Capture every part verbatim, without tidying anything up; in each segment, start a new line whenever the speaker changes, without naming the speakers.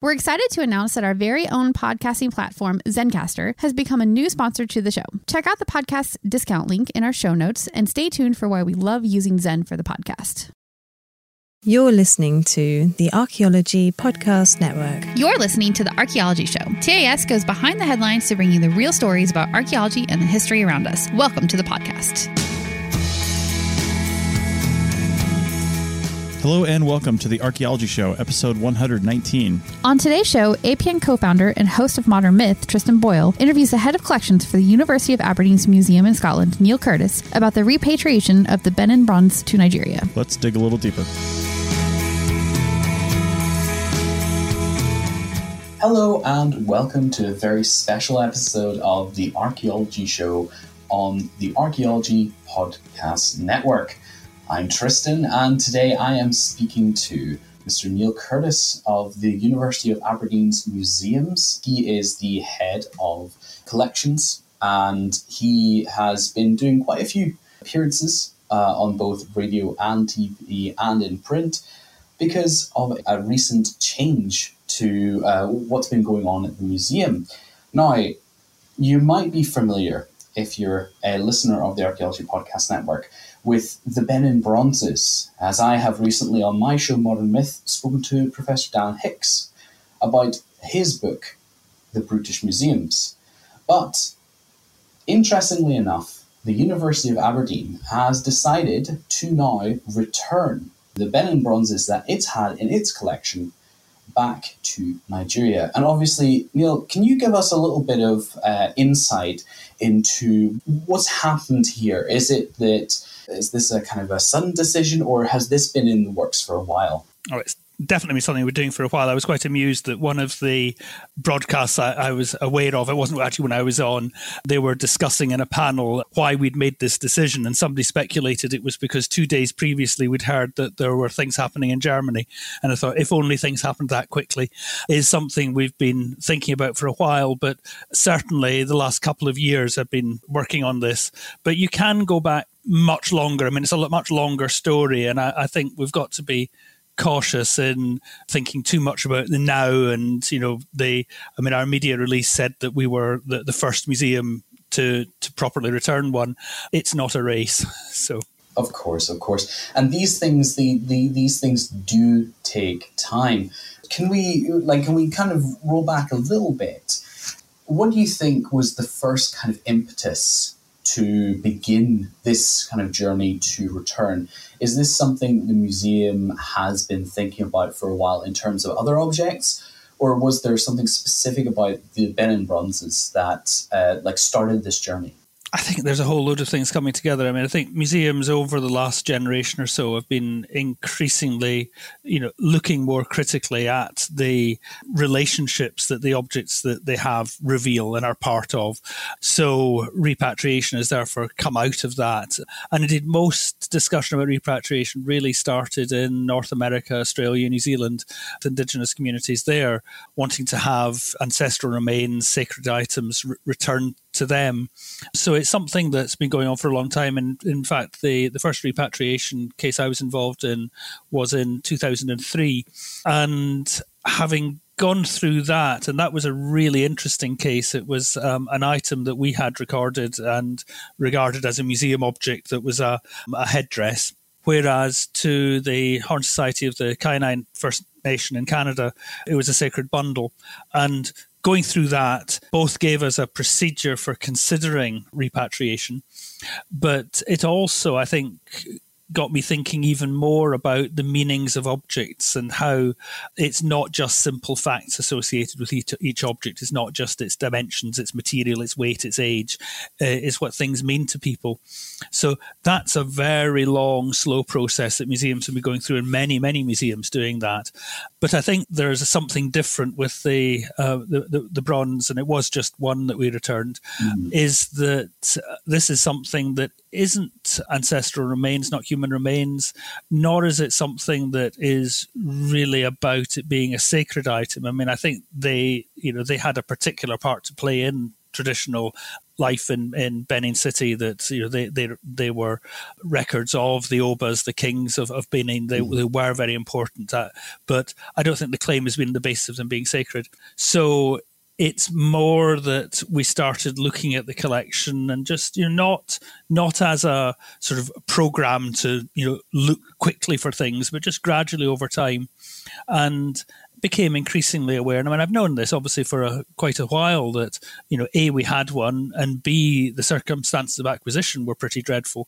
We're excited to announce that our very own podcasting platform, Zencastr, has become a new sponsor to the show. Check out the podcast discount link in our show notes and stay tuned for why we love using Zen for the podcast.
You're listening to the Archaeology Podcast Network.
You're listening to The Archaeology Show. T A S goes behind the headlines to bring you the real stories about archaeology and the history around us. Welcome to the podcast.
Hello and welcome to the Archaeology Show, episode one hundred nineteen.
On today's show, A P N co-founder and host of Modern Myth, Tristan Boyle, interviews the head of collections for the University of Aberdeen's Museum in Scotland, Neil Curtis, about the repatriation of the Benin bronze to Nigeria.
Let's dig a little deeper.
Hello and welcome to a very special episode of the Archaeology Show on the Archaeology Podcast Network. I'm Tristan, and today I am speaking to Mister Neil Curtis of the University of Aberdeen's Museums. He is the head of collections, and he has been doing quite a few appearances uh, on both radio and T V and in print because of a recent change to uh, what's been going on at the museum. Now, you might be familiar, if you're a listener of the Archaeology Podcast Network, with the Benin bronzes, as I have recently on my show, Modern Myth, spoken to Professor Dan Hicks about his book, The Brutish Museums. But, interestingly enough, the University of Aberdeen has decided to now return the Benin bronzes that it's had in its collection back to Nigeria. And obviously, Neil, can you give us a little bit of uh, insight into what's happened here? Is it that, is this a kind of a sudden decision, or has this been in the works for a while?
Oh, it's definitely something we're doing for a while. I was quite amused that one of the broadcasts I, I was aware of, it wasn't actually when I was on, they were discussing in a panel why we'd made this decision, and somebody speculated it was because two days previously we'd heard that there were things happening in Germany, and I thought if only things happened that quickly. Is something we've been thinking about for a while, but certainly the last couple of years I've been working on this. But you can go back much longer. I mean, it's a much longer story, and I, I think we've got to be cautious in thinking too much about the now. And, you know, the, I mean, our media release said that we were the, the first museum to, to properly return one. It's not a race. So,
of course, of course. And these things, the, the these things do take time. Can we, like, can we kind of roll back a little bit? What do you think was the first kind of impetus to begin this kind of journey to return? Is this something the museum has been thinking about for a while in terms of other objects, or was there something specific about the Benin bronzes that uh, like started this journey?
I think there's a whole load of things coming together. I mean, I think museums over the last generation or so have been increasingly, you know, looking more critically at the relationships that the objects that they have reveal and are part of. So repatriation has therefore come out of that. And indeed, most discussion about repatriation really started in North America, Australia, New Zealand, the indigenous communities there wanting to have ancestral remains, sacred items re- returned to them. So it's something that's been going on for a long time. And in fact, the, the first repatriation case I was involved in was in two thousand three. And having gone through that, and that was a really interesting case. It was um, an item that we had recorded and regarded as a museum object that was a, a headdress. Whereas to the Horn Society of the Kainai First Nation in Canada, it was a sacred bundle. And going through that both gave us a procedure for considering repatriation, but it also, I think, got me thinking even more about the meanings of objects and how it's not just simple facts associated with each, each object. It's not just its dimensions, its material, its weight, its age. Uh, it's what things mean to people. So that's a very long, slow process that museums have been going through, and many, many museums doing that. But I think there's something different with the uh, the, the, the bronze, and it was just one that we returned, mm. is that this is something that isn't ancestral remains, not human remains, nor is it something that is really about it being a sacred item. I mean, I think they, you know, they had a particular part to play in traditional life in, in Benin City, that you know they, they they were records of the Obas, the kings of, of Benin. They, mm. they were very important, at, but I don't think the claim has been the basis of them being sacred. So it's more that we started looking at the collection and just, you know, not not as a sort of program to, you know, look quickly for things, but just gradually over time, and became increasingly aware. And I mean, I've known this obviously for a, quite a while, that, you know, A, we had one, and B, the circumstances of acquisition were pretty dreadful.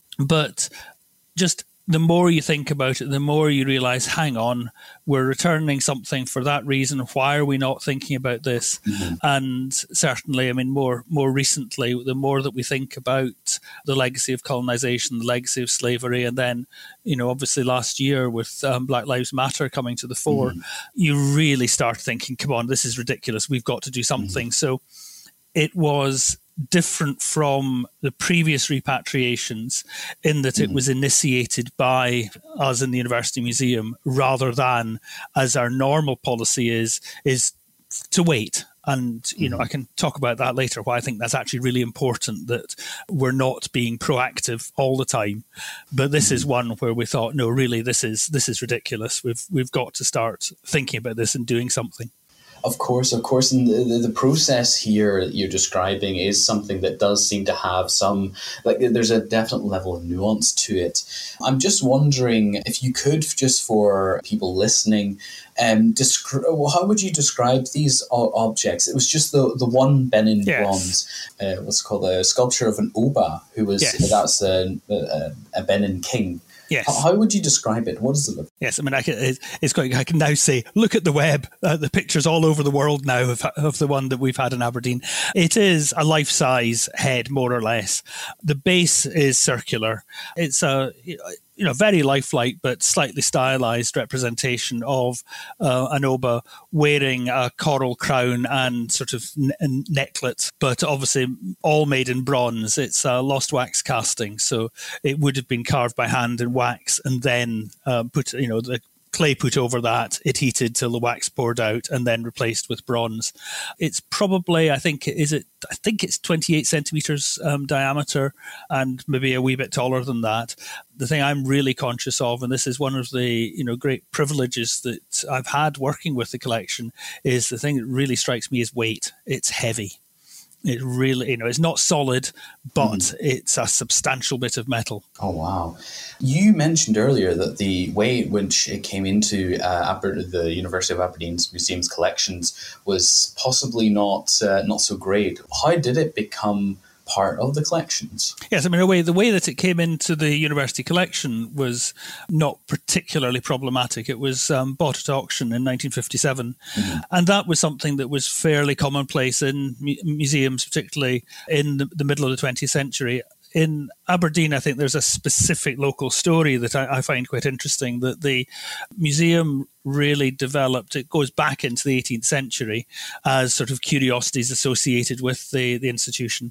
But just the more you think about it, the more you realise, hang on, we're returning something for that reason. Why are we not thinking about this? Mm-hmm. And certainly, I mean, more more recently, the more that we think about the legacy of colonisation, the legacy of slavery, and then, you know, obviously last year with um, Black Lives Matter coming to the fore, mm-hmm. you really start thinking, come on, this is ridiculous. We've got to do something. Mm-hmm. So it was different from the previous repatriations in that it was initiated by us in the University Museum, rather than, as our normal policy is, is to wait. And, you know, I can talk about that later, why I think that's actually really important, that we're not being proactive all the time. But this is one where we thought, no, really, this is this is ridiculous. We've we've got to start thinking about this and doing something.
Of course, of course. And the, the process here that you're describing is something that does seem to have some, like, there's a definite level of nuance to it. I'm just wondering if you could, just for people listening, um, descri- how would you describe these o- objects? It was just the, the one Benin
yes.
bronze, uh, what's called a sculpture of an Oba, who was, yes. that's a, a, a Benin king.
Yes.
How, how would you describe it? What does it look like?
Yes, I mean, I can, it's quite, I can now say, look at the web, uh, the pictures all over the world now of, of the one that we've had in Aberdeen. It is a life-size head, more or less. The base is circular. It's a, you know, very lifelike but slightly stylized representation of uh, an Oba wearing a coral crown and sort of n- necklet, but obviously all made in bronze. It's a lost wax casting, so it would have been carved by hand in wax and then uh, put, you know, the clay put over that, it heated till the wax poured out, and then replaced with bronze. It's probably, I think, is it? I think it's twenty-eight centimeters um, diameter, and maybe a wee bit taller than that. The thing I'm really conscious of, and this is one of the, you know, great privileges that I've had working with the collection, is the thing that really strikes me is weight. It's heavy. It really, you know, it's not solid, but mm. it's a substantial bit of metal.
Oh, wow. You mentioned earlier that the way in which it came into uh, Aber- the University of Aberdeen's museum's collections was possibly not uh, not so great. How did it become part of the collections?
Yes, I mean, a way, the way that it came into the university collection was not particularly problematic. It was um, bought at auction in nineteen fifty-seven, mm-hmm. and that was something that was fairly commonplace in mu- museums, particularly in the, the middle of the twentieth century. In Aberdeen, I think there's a specific local story that I, I find quite interesting, that the museum really developed. It goes back into the eighteenth century as sort of curiosities associated with the, the institution.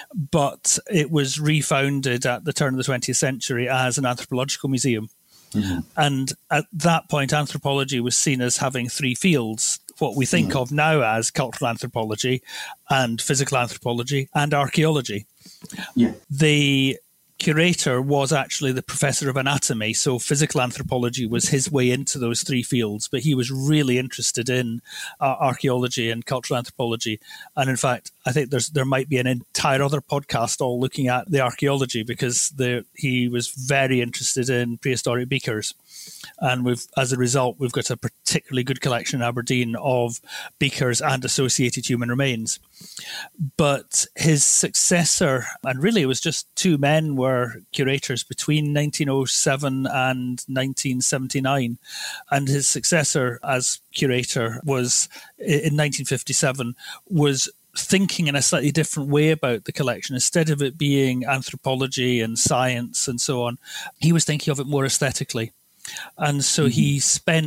But it was refounded at the turn of the twentieth century as an anthropological museum. Mm-hmm. And at that point, anthropology was seen as having three fields: what we think mm-hmm. of now as cultural anthropology and physical anthropology and archaeology. Yeah. The curator was actually the professor of anatomy, so physical anthropology was his way into those three fields, but he was really interested in uh, archaeology and cultural anthropology. And in fact, I think there's there might be an entire other podcast all looking at the archaeology, because there, he was very interested in prehistoric beakers. And we've, as a result, we've got a particularly good collection in Aberdeen of beakers and associated human remains. But his successor, and really it was just two men were curators between nineteen oh seven and nineteen seventy-nine. And his successor as curator was, in nineteen fifty-seven, was thinking in a slightly different way about the collection. Instead of it being anthropology and science and so on, he was thinking of it more aesthetically. And so mm-hmm. he spent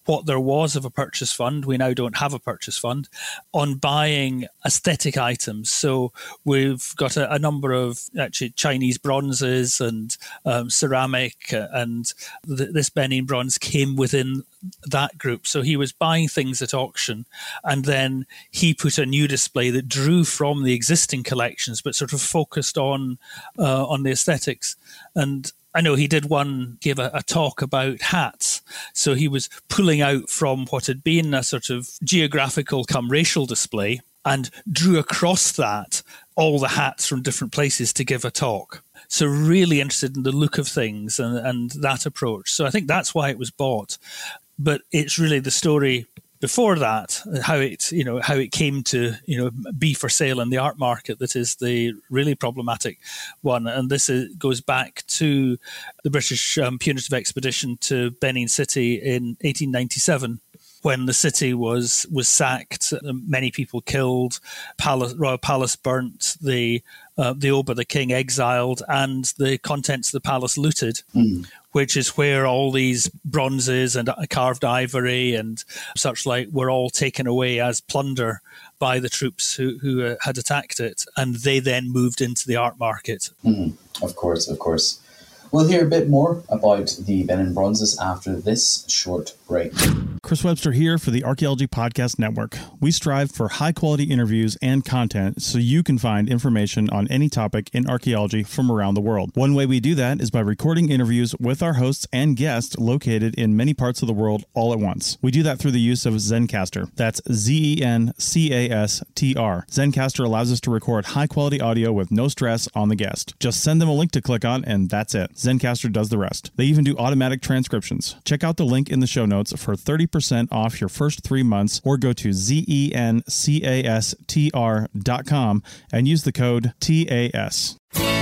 what there was of a purchase fund. We now don't have a purchase fund on buying aesthetic items. So we've got a, a number of actually Chinese bronzes and um, ceramic, and th- this Benin bronze came within that group. So he was buying things at auction, and then he put a new display that drew from the existing collections, but sort of focused on uh, on the aesthetics. And I know he did one, gave a, a talk about hats. So he was pulling out from what had been a sort of geographical come racial display and drew across that all the hats from different places to give a talk. So really interested in the look of things and, and that approach. So I think that's why it was bought. But it's really the story before that, how it, you know, how it came to, you know, be for sale in the art market that is the really problematic one. And this is, goes back to the British um, punitive expedition to Benin City in eighteen ninety-seven, when the city was was sacked, many people killed, palace, royal palace burnt, the uh, the Oba, the king, exiled, and the contents of the palace looted. Mm. Which is where all these bronzes and carved ivory and such like were all taken away as plunder by the troops who, who uh, had attacked it. And they then moved into the art market.
Mm, of course, of course. We'll hear a bit more about the Benin bronzes after this short break.
Chris Webster here for the Archaeology Podcast Network. We strive for high-quality interviews and content so you can find information on any topic in archaeology from around the world. One way we do that is by recording interviews with our hosts and guests located in many parts of the world all at once. We do that through the use of Zencastr. That's Z E N C A S T R. Zencastr allows us to record high-quality audio with no stress on the guest. Just send them a link to click on, and that's it. Zencastr does the rest. They even do automatic transcriptions. Check out the link in the show notes for thirty percent off your first three months or go to Z E N C A S T R dot com and use the code T A S.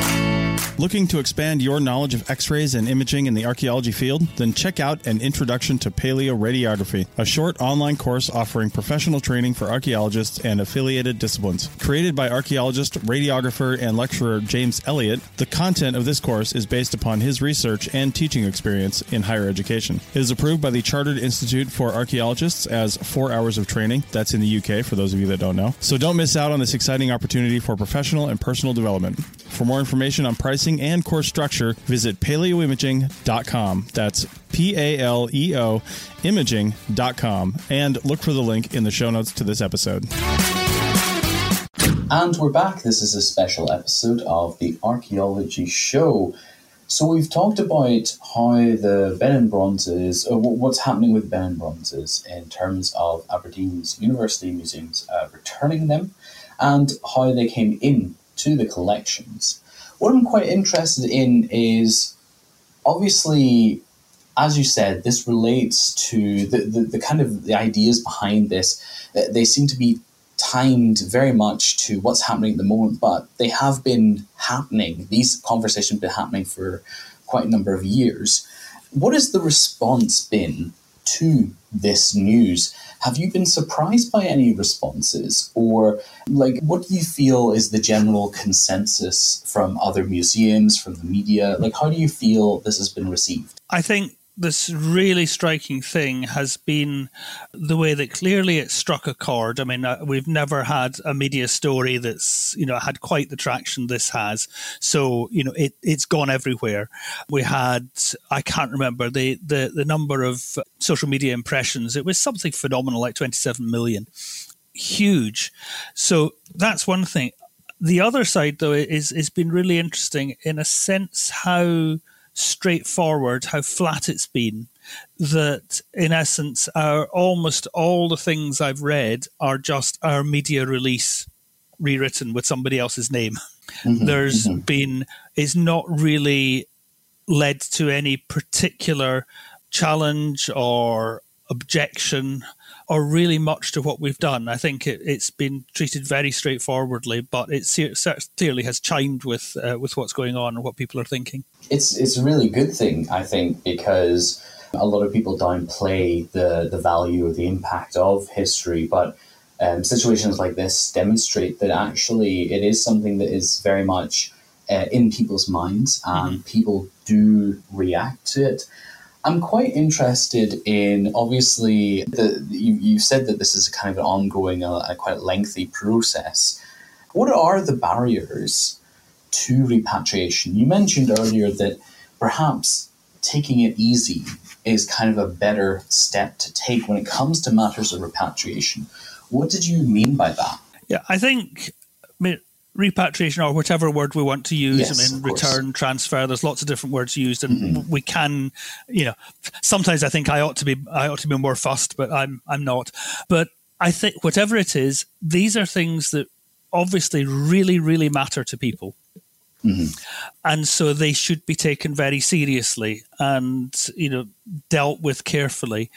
Looking to expand your knowledge of X-rays and imaging in the archaeology field? Then check out An Introduction to Paleoradiography, a short online course offering professional training for archaeologists and affiliated disciplines. Created by archaeologist, radiographer, and lecturer James Elliott, the content of this course is based upon his research and teaching experience in higher education. It is approved by the Chartered Institute for Archaeologists as four hours of training. That's in the U K, for those of you that don't know. So don't miss out on this exciting opportunity for professional and personal development. For more information on pricing and course structure, visit paleoimaging dot com. That's P A L E O imaging dot com. And look for the link in the show notes to this episode.
And we're back. This is a special episode of the Archaeology Show. So we've talked about how the Benin bronzes, uh, what's happening with Benin bronzes in terms of Aberdeen's University Museums uh, returning them, and how they came in to the collections. What I'm quite interested in is, obviously, as you said, this relates to the, the, the kind of the ideas behind this. They seem to be timed very much to what's happening at the moment, but they have been happening. These conversations have been happening for quite a number of years. What has the response been to this news? Have you been surprised by any responses? Or, like, what do you feel is the general consensus from other museums, from the media? Like, how do you feel this has been received?
I think this really striking thing has been the way that clearly it struck a chord. I mean, uh, we've never had a media story that's, you know, had quite the traction this has. So, you know, it, it's gone everywhere. We had, I can't remember the, the, the number of social media impressions. It was something phenomenal, like twenty-seven million. Huge. So that's one thing. The other side, though, is it's been really interesting in a sense how straightforward, how flat it's been, that in essence our almost all the things I've read are just our media release rewritten with somebody else's name. Mm-hmm, There's mm-hmm. been, it's not really led to any particular challenge or objection or really much to what we've done. I think it, it's been treated very straightforwardly, but it clearly has chimed with uh, with what's going on and what people are thinking. It's
it's a really good thing, I think, because a lot of people downplay the, the value or the impact of history, but um, situations like this demonstrate that actually it is something that is very much uh, in people's minds, and mm-hmm. people do react to it. I'm quite interested in, obviously, the, you, you said that this is a kind of an ongoing, uh, a quite lengthy process. What are the barriers to repatriation? You mentioned earlier that perhaps taking it easy is kind of a better step to take when it comes to matters of repatriation. What did you mean by that?
Yeah, I think I mean, repatriation, or whatever word we want to use,
yes,
I mean, return, transfer, there's lots of different words used, and mm-hmm. we can, you know, sometimes I think I ought to be, I ought to be more fussed, but I'm, I'm not. But I think whatever it is, these are things that obviously really, really matter to people. Mm-hmm. And so they should be taken very seriously and, you know, dealt with carefully.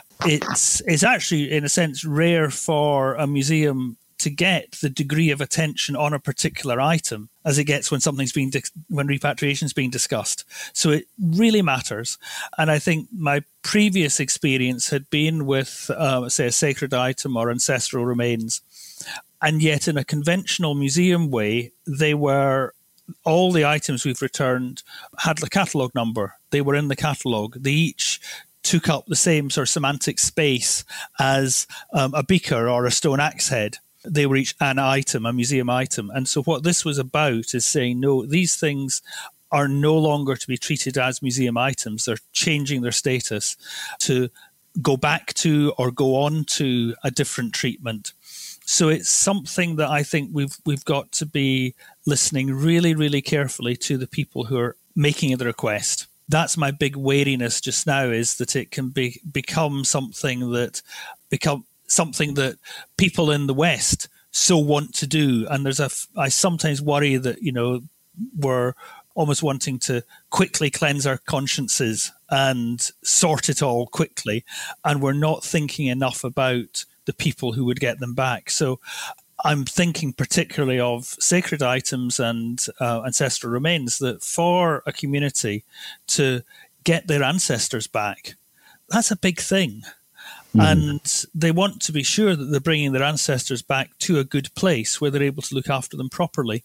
It's, it's actually, in a sense, rare for a museum to get the degree of attention on a particular item as it gets when something's being di- when repatriation is being discussed. So it really matters. And I think my previous experience had been with, uh, say, a sacred item or ancestral remains. And yet in a conventional museum way, they were, all the items we've returned had the catalogue number. They were in the catalogue. They each took up the same sort of semantic space as um, a beaker or a stone axe head. They were each an item, a museum item. And so what this was about is saying, no, these things are no longer to be treated as museum items. They're changing their status to go back to or go on to a different treatment. So it's something that I think we've we've got to be listening really, really carefully to the people who are making the request. That's my big wariness just now, is that it can be become something that become something that people in the West so want to do. And there's a I sometimes worry that, you know, we're almost wanting to quickly cleanse our consciences and sort it all quickly, and we're not thinking enough about the people who would get them back. So I'm thinking particularly of sacred items and uh, ancestral remains, that for a community to get their ancestors back, that's a big thing. Mm. And they want to be sure that they're bringing their ancestors back to a good place where they're able to look after them properly.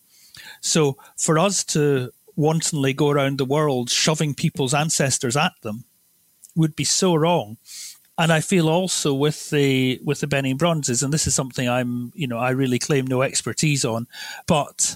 So for us to wantonly go around the world shoving people's ancestors at them would be so wrong. And I feel also with the with the Benin bronzes, and this is something I'm, you know, I really claim no expertise on, but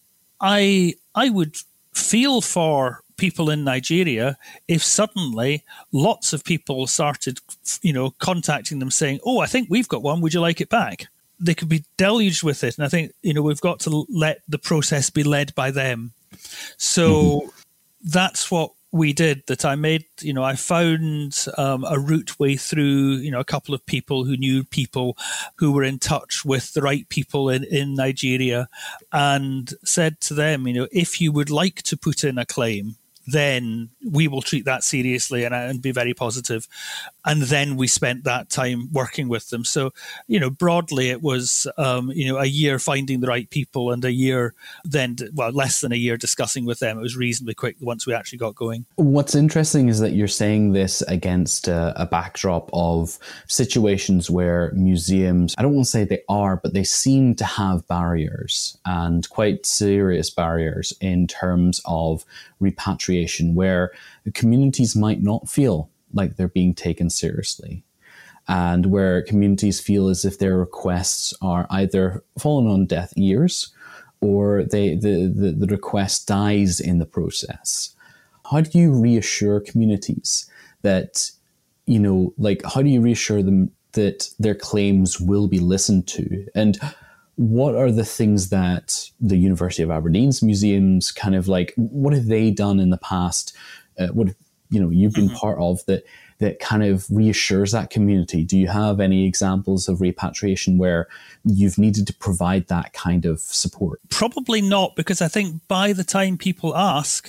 I I would feel for people in Nigeria if suddenly lots of people started, you know, contacting them saying, "Oh, I think we've got one. Would you like it back?" They could be deluged with it, and I think, you know, we've got to let the process be led by them. So mm-hmm. that's what we did, that I made, you know, I found um, a route way through, you know, a couple of people who knew people who were in touch with the right people in, in Nigeria, and said to them, you know, if you would like to put in a claim, then we will treat that seriously and, and be very positive. And then we spent that time working with them. So, you know, broadly it was, um, you know, a year finding the right people and a year then, well, less than a year discussing with them. It was reasonably quick once we actually got going.
What's interesting is that you're saying this against a, a backdrop of situations where museums, I don't want to say they are, but they seem to have barriers, and quite serious barriers in terms of repatriation, where communities might not feel like they're being taken seriously, and where communities feel as if their requests are either fallen on deaf ears or they the, the, the request dies in the process. How do you reassure communities that, you know, like, how do you reassure them that their claims will be listened to? And what are the things that the University of Aberdeen's museums kind of like, what have they done in the past? Uh, what, you know, you've been mm-hmm. part of that, that kind of reassures that community? Do you have any examples of repatriation where you've needed to provide that kind of support?
Probably not, because I think by the time people ask,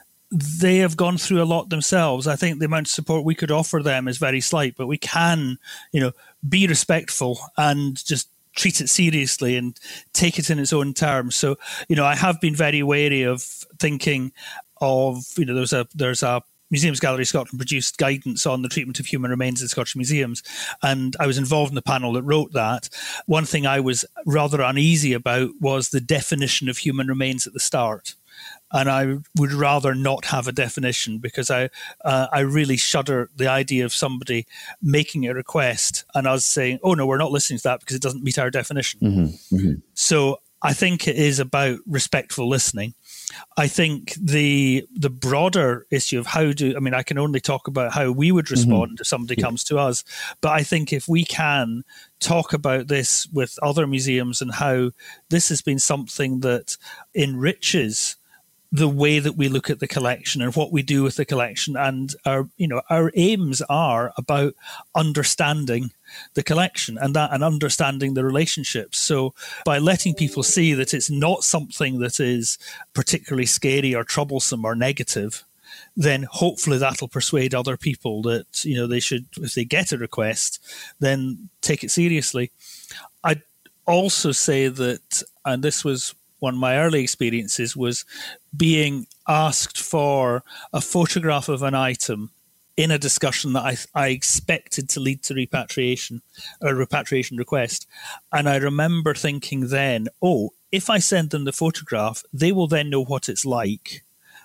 they have gone through a lot themselves. I think the amount of support we could offer them is very slight, but we can, you know, be respectful and just treat it seriously and take it in its own terms. So, you know, I have been very wary of thinking of, you know, there's a there's a Museums Gallery Scotland produced guidance on the treatment of human remains in Scottish museums, and I was involved in the panel that wrote that. One thing I was rather uneasy about was the definition of human remains at the start. And I would rather not have a definition, because I uh, I really shudder the idea of somebody making a request and us saying, oh, no, we're not listening to that because it doesn't meet our definition.
Mm-hmm. Mm-hmm.
So I think it is about respectful listening. I think the the broader issue of how do, I mean, I can only talk about how we would respond mm-hmm. if somebody yeah. comes to us. But I think if we can talk about this with other museums and how this has been something that enriches the way that we look at the collection and what we do with the collection, and our, you know, our aims are about understanding the collection and that, and understanding the relationships. So by letting people see that it's not something that is particularly scary or troublesome or negative, then hopefully that'll persuade other people that, you know, they should, if they get a request, then take it seriously. I'd also say that, and this was one of my early experiences, was being asked for a photograph of an item in a discussion that I, I expected to lead to repatriation, a repatriation request. And I remember thinking then, oh, if I send them the photograph, they will then know what it's like.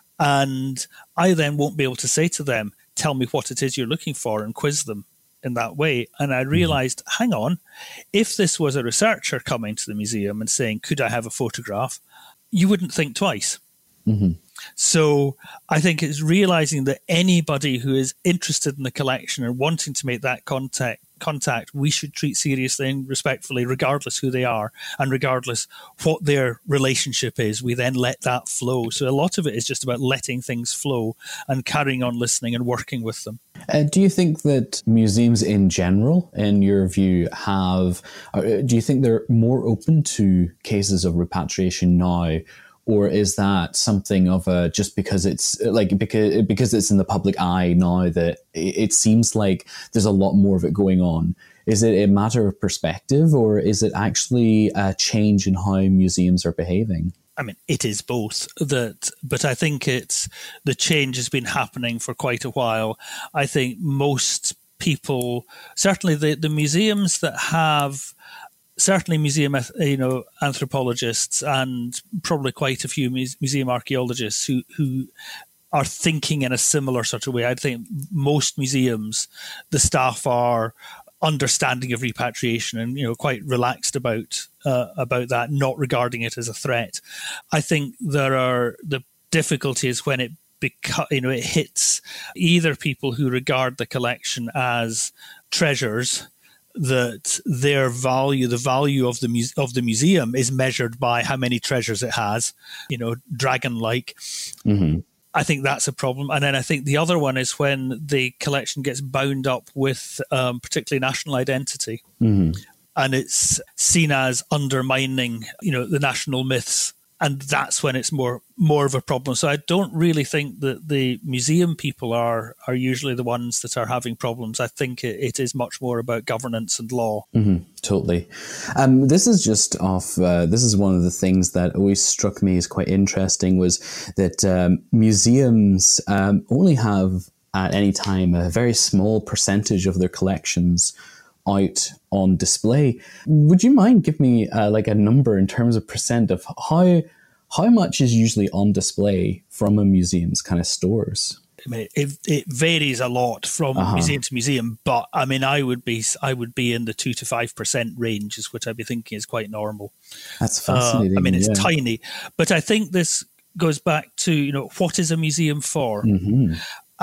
And I then won't be able to say to them, tell me what it is you're looking for, and quiz them in that way. And I realized, mm-hmm. hang on, if this was a researcher coming to the museum and saying, could I have a photograph? You wouldn't think twice. Mm-hmm. So I think it's realizing that anybody who is interested in the collection and wanting to make that contact, contact, we should treat seriously and respectfully, regardless who they are and regardless what their relationship is. We then let that flow. So a lot of it is just about letting things flow and carrying on listening and working with them.
Uh, do you think that museums in general, in your view, have, uh, do you think they're more open to cases of repatriation now? Or is that something of a, just because it's like, because because it's in the public eye now that it seems like there's a lot more of it going on? Is it a matter of perspective, or is it actually a change in how museums are behaving?
I mean, it is both. That, but I think it's, the change has been happening for quite a while. I think most people, certainly the, the museums that have, certainly museum, you know, anthropologists and probably quite a few museum archaeologists who, who are thinking in a similar sort of way. I think most museums, the staff are understanding of repatriation and, you know, quite relaxed about uh, about that, not regarding it as a threat. I think there are, the difficulty is when it beca- you know, it hits either people who regard the collection as treasures, that their value, the value of the mu- of the museum is measured by how many treasures it has, you know, dragon-like. Mm-hmm. I think that's a problem. And then I think the other one is when the collection gets bound up with um, particularly national identity. Mm-hmm. And it's seen as undermining, you know, the national myths. And that's when it's more more of a problem. So I don't really think that the museum people are are usually the ones that are having problems. I think it, it is much more about governance and law.
Mm-hmm, totally. Um, this is just off. Uh, this is one of the things that always struck me as quite interesting, was that um, museums um, only have at any time a very small percentage of their collections out on display. Would you mind giving me uh, like a number in terms of percent of how how much is usually on display from a museum's kind of stores?
I mean, it it varies a lot from uh-huh. museum to museum, but I mean, I would be I would be in the two to five percent range is what I'd be thinking is quite normal.
That's fascinating.
Uh, I mean, it's
yeah.
tiny, but I think this goes back to, you know, what is a museum for, mm-hmm.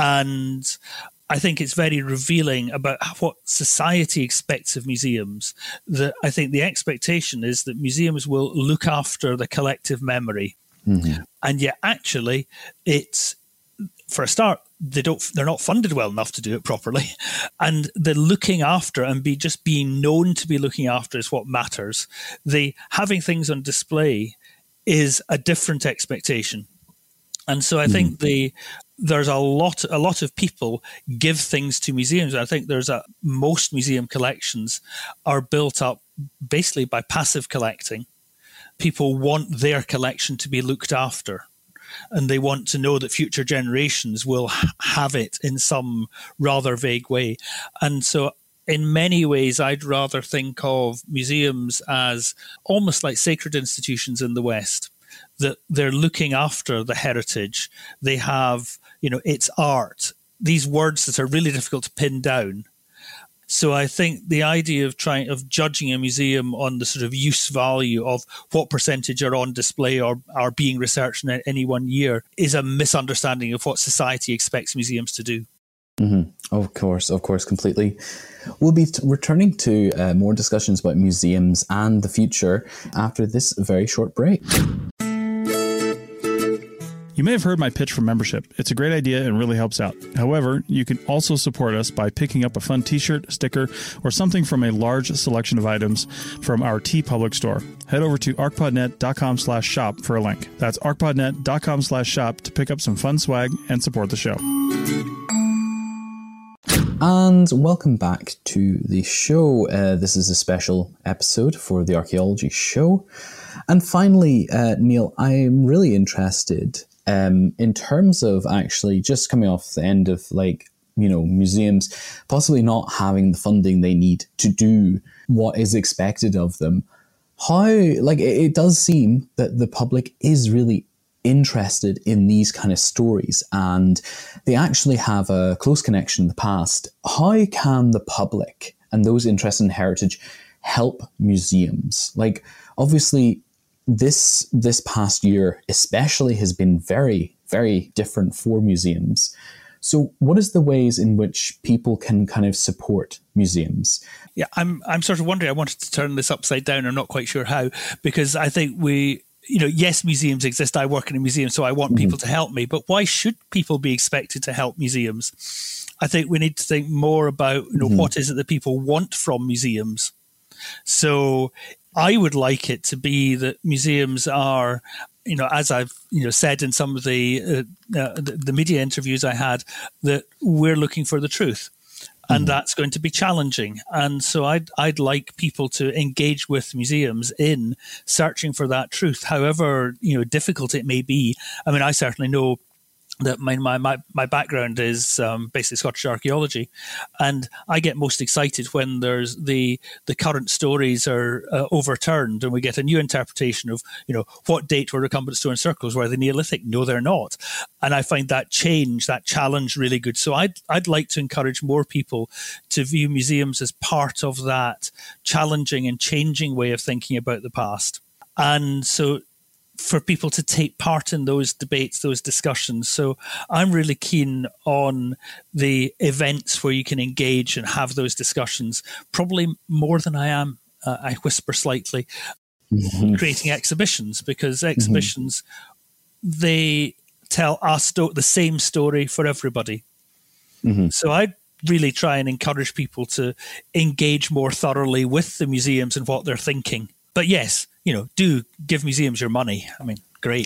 and I think it's very revealing about what society expects of museums. That I think the expectation is that museums will look after the collective memory, mm-hmm. and yet actually, it's, for a start, they don't. They're not funded well enough to do it properly, and the looking after and be just being known to be looking after is what matters. The having things on display is a different expectation. And so I mm-hmm. think the there's a lot a lot of people give things to museums. I think there's a most museum collections are built up basically by passive collecting. People want their collection to be looked after, and they want to know that future generations will ha- have it in some rather vague way. And so in many ways, I'd rather think of museums as almost like sacred institutions in the West. that they're looking after the heritage. They have, you know, it's art, these words that are really difficult to pin down. So I think the idea of trying of judging a museum on the sort of use value of what percentage are on display or are being researched in any one year is a misunderstanding of what society expects museums to do.
Mm-hmm. Of course, of course, completely. We'll be t- returning to uh, more discussions about museums and the future after this very short break.
You may have heard my pitch for membership. It's a great idea and really helps out. However, you can also support us by picking up a fun t-shirt, sticker, or something from a large selection of items from our TeePublic store. Head over to arcpodnet.com slash shop for a link. That's arcpodnet.com slash shop to pick up some fun swag and support the show.
And welcome back to the show. Uh, this is a special episode for the Archaeology Show. And finally, uh, Neil, I'm really interested um, in terms of actually just coming off the end of, like, you know, museums possibly not having the funding they need to do what is expected of them. How, like, it, it does seem that the public is really interested in these kind of stories and they actually have a close connection in the past. How can the public and those interested in heritage help museums? Like, obviously, this this past year especially has been very, very different for museums. So what is the ways in which people can kind of support museums?
Yeah, I'm I'm sort of wondering, I wanted to turn this upside down. I'm not quite sure how, because I think we, you know, yes, museums exist. I work in a museum, so I want mm-hmm. people to help me. But why should people be expected to help museums? I think we need to think more about, you know, mm-hmm. what is it that people want from museums. So I would like it to be that museums are, you know, as I've, you know, said in some of the, uh, uh, the the media interviews I had, that we're looking for the truth. And mm-hmm. that's going to be challenging. And so I'd, I'd like people to engage with museums in searching for that truth, however, you know, difficult it may be. I mean, I certainly know that my my my, my background is um, basically Scottish archaeology, and I get most excited when there's the the current stories are uh, overturned and we get a new interpretation of, you know, what date were recumbent stone circles? Were they Neolithic? No, they're not. And I find that change, that challenge, really good. So I'd I'd like to encourage more people to view museums as part of that challenging and changing way of thinking about the past. And so for people to take part in those debates, those discussions. So I'm really keen on the events where you can engage and have those discussions, probably more than I am, uh, I whisper slightly, mm-hmm. creating exhibitions, because exhibitions, mm-hmm. they tell us sto- the same story for everybody. Mm-hmm. So I really try and encourage people to engage more thoroughly with the museums and what they're thinking. But yes, you know, do give museums your money. I mean, great.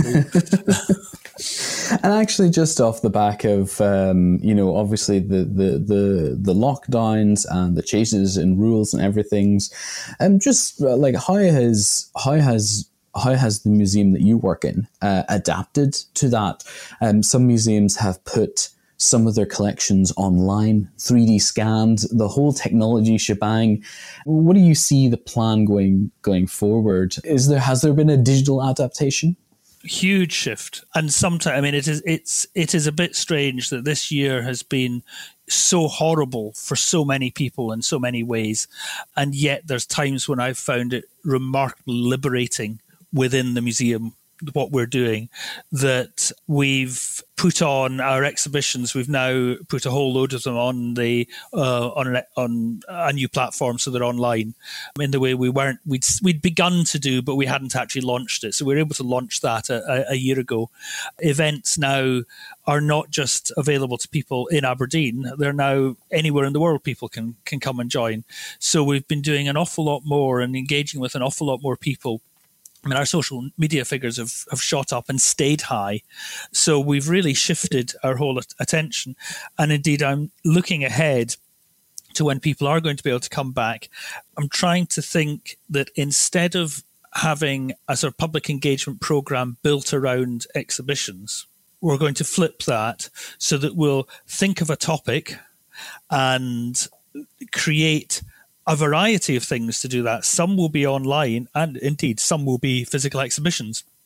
And actually, just off the back of, um, you know, obviously the, the, the, the lockdowns and the changes in rules and everything's, um, just uh, like how has, how has, how has the museum that you work in uh, adapted to that? Um, some museums have put some of their collections online, three D scanned, the whole technology shebang. What do you see the plan going going forward? Is there has there been a digital adaptation?
Huge shift, and sometimes I mean it is it's it is a bit strange that this year has been so horrible for so many people in so many ways, and yet there's times when I've found it remarkably liberating within the museum, what we're doing, that we've put on our exhibitions. We've now put a whole load of them on the uh, on, on a new platform, so they're online in the way we weren't we'd we'd begun to do, but we hadn't actually launched it. So we were able to launch that a, a year ago. Events now are not just available to people in Aberdeen; they're now anywhere in the world people can can come and join. So we've been doing an awful lot more and engaging with an awful lot more people. I mean, our social media figures have, have shot up and stayed high. So we've really shifted our whole attention. And indeed, I'm looking ahead to when people are going to be able to come back. I'm trying to think that instead of having a sort of public engagement program built around exhibitions, we're going to flip that so that we'll think of a topic and create a variety of things to do that. Some will be online, and indeed some will be physical exhibitions.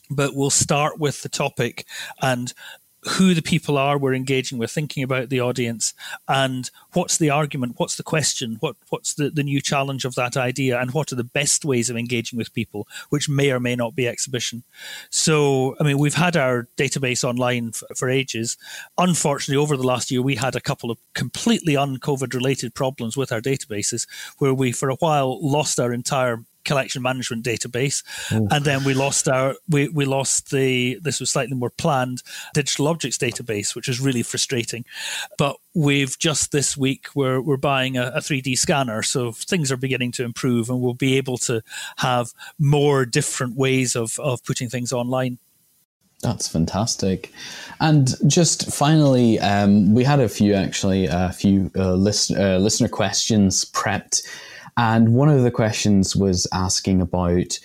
but we'll start with the topic and who the people are we're engaging with, thinking about the audience, and what's the argument, what's the question, what what's the, the new challenge of that idea, and what are the best ways of engaging with people, which may or may not be exhibition. So, I mean, we've had our database online f- for ages. Unfortunately, over the last year, we had a couple of completely un-COVID related problems with our databases, where we, for a while, lost our entire collection management database. Ooh. And then we lost our we, we lost the this was slightly more planned digital objects database, which is really frustrating. But we've just this week we're we're buying a, a three D scanner, so things are beginning to improve, and we'll be able to have more different ways of of putting things online.
That's fantastic. And just finally, um, we had a few actually a few uh, list, uh, listener questions prepped. And one of the questions was asking about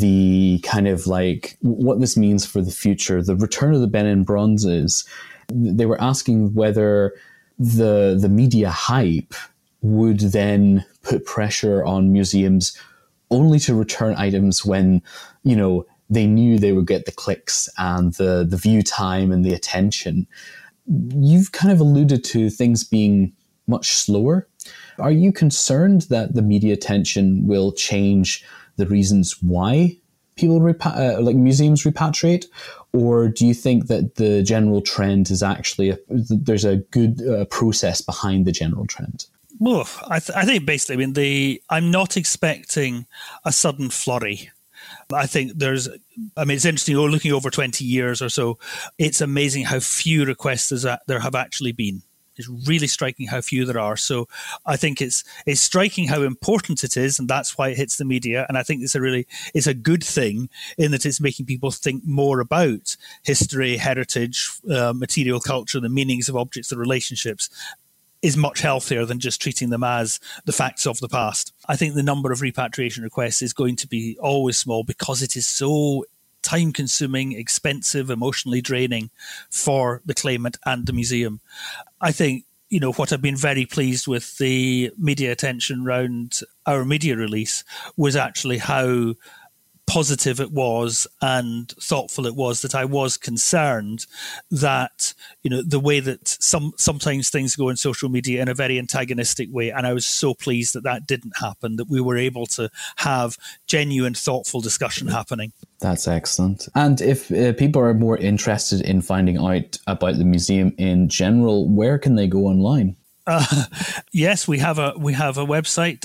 the kind of like what this means for the future, the return of the Benin Bronzes. They were asking whether the the media hype would then put pressure on museums only to return items when, you know, they knew they would get the clicks and the, the view time and the attention. You've kind of alluded to things being much slower. Are you concerned that the media attention will change the reasons why people repa- uh, like museums repatriate, or do you think that the general trend is actually a, there's a good uh, process behind the general trend?
Well, I, th- I think basically, I mean, the I'm not expecting a sudden flurry. I think there's, I mean, it's interesting, looking over twenty years or so, it's amazing how few requests there have actually been. It's really striking how few there are. So I think it's it's striking how important it is, and that's why it hits the media. And I think it's a really it's a good thing in that it's making people think more about history, heritage, uh, material culture, the meanings of objects, the relationships, is much healthier than just treating them as the facts of the past. I think the number of repatriation requests is going to be always small because it is so time-consuming, expensive, emotionally draining for the claimant and the museum. I think, you know, what I've been very pleased with the media attention around our media release was actually how positive it was and thoughtful it was, that I was concerned that, you know, the way that some sometimes things go in social media in a very antagonistic way, and I was so pleased that that didn't happen, that we were able to have genuine, thoughtful discussion happening.
That's excellent. And if uh, people are more interested in finding out about the museum in general, where can they go online?
Uh, yes, we have a we have a website,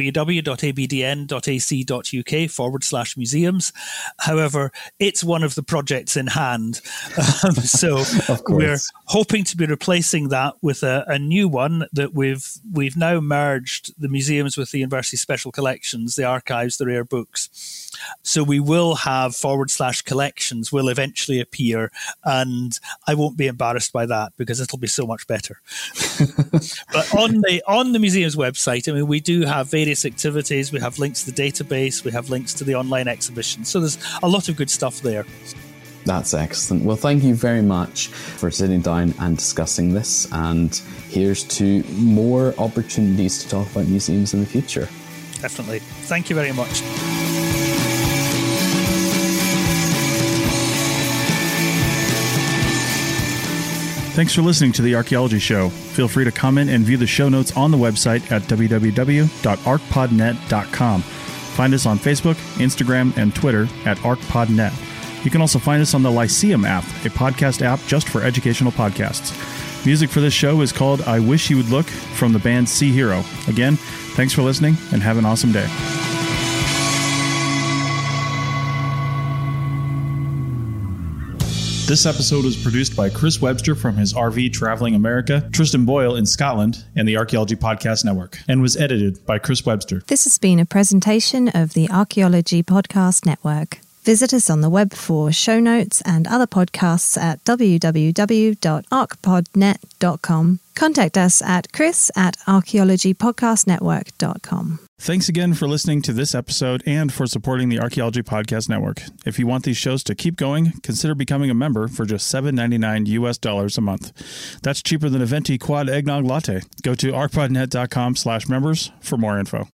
www.abdn.ac.uk forward slash museums. However, it's one of the projects in hand. Um, so we're hoping to be replacing that with a, a new one that we've we've now merged the museums with the University Special Collections, the archives, the rare books. So we will have forward slash collections will eventually appear, and I won't be embarrassed by that because it'll be so much better. But on the on the museum's website, I mean, we do have various activities. We have links to the database. We have links to the online exhibition. So there's a lot of good stuff there.
That's excellent. Well, thank you very much for sitting down and discussing this. And here's to more opportunities to talk about museums in the future.
Definitely. Thank you very much.
Thanks for listening to The Archaeology Show. Feel free to comment and view the show notes on the website at w w w dot arc pod net dot com. Find us on Facebook, Instagram, and Twitter at ArcPodNet. You can also find us on the Lyceum app, a podcast app just for educational podcasts. Music for this show is called I Wish You Would Look from the band Sea Hero. Again, thanks for listening and have an awesome day. This episode was produced by Chris Webster from his R V Traveling America, Tristan Boyle in Scotland, and the Archaeology Podcast Network, and was edited by Chris Webster.
This has been a presentation of the Archaeology Podcast Network. Visit us on the web for show notes and other podcasts at w w w dot arc pod net dot com. Contact us at chris at archaeology podcast network dot com.
Thanks again for listening to this episode and for supporting the Archaeology Podcast Network. If you want these shows to keep going, consider becoming a member for just seven ninety-nine U S dollars a month. That's cheaper than a venti quad eggnog latte. Go to arc pod net dot com slash members for more info.